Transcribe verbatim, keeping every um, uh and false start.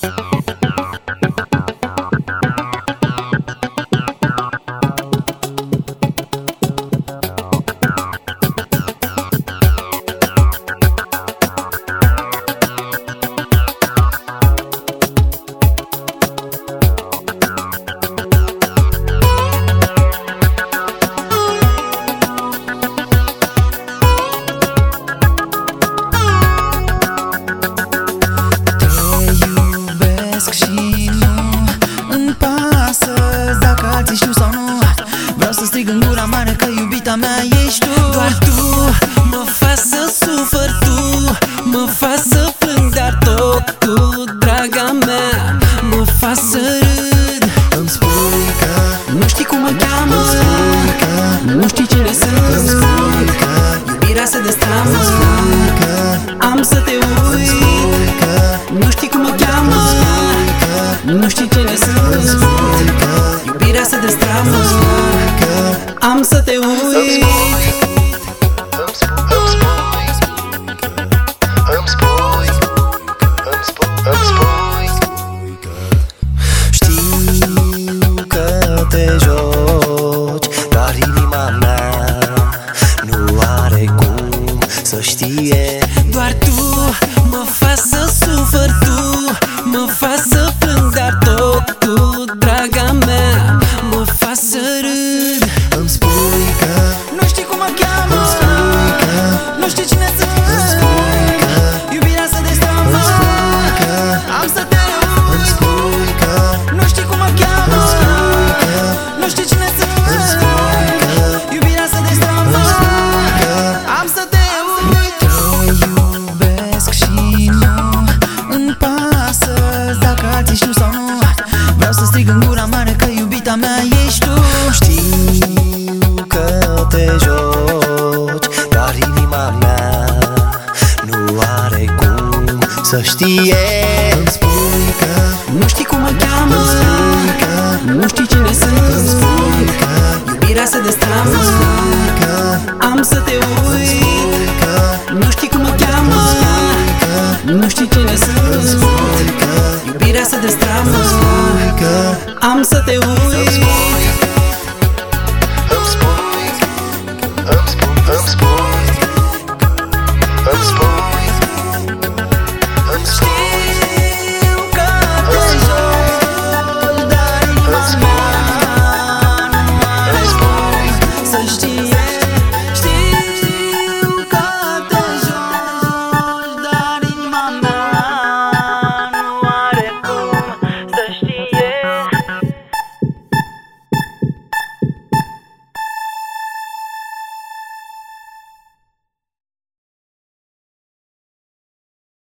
Știu sau nu, vreau să strig în gura mare că iubita mea ești tu. Doar tu mă faci să sufăr, tu mă faci să plâng, dar tot tu, draga mea, mă faci să râd. Îmi spui că nu știi cum mă cheamă, îmi spui că nu știi cine sunt, îmi spui că iubirea se destramă, îmi spui că am să te îmi uit. spui că Nu știi cum mă cheamă, îmi spui că nu știi cine îmi sunt, spui că iubirea se destramă, îmi spui că am să te uit. Știu că te joci, dar inima mea nu are cum să știe. Doar tu mă faci să sufăr, tu mă faci să plâng, dar tot tu, draga mea, mă faci să râd. Îmi spui că Nu știi cum mă cheamă, îmi spui că nu știi cine sunt, îmi spui că iubirea se destramă, îmi spui că am să te îmi uit. spui că Nu știi cum mă cheamă, îmi spui că nu știi cine sunt, îmi spui că iubirea se destramă, îmi spui că am să te uit. te iubesc și nu îmi pasă dacă alții știu sau nu. Vreau să strig în gura mare că iubita mea ești tu. Știu că te joci, dar inima mea nu are cum să știe. Îmi spui că Nu știi cum mă cheamă, îmi spui că nu știi cine îmi sunt, spui că iubirea se destramă, îmi spui că am să te îmi uit. spui că Nu știi cum mă cheamă, îmi spui că nu știi cine îmi sunt, spui că iubirea se destramă, îmi spui că am să te îmi uit. spui că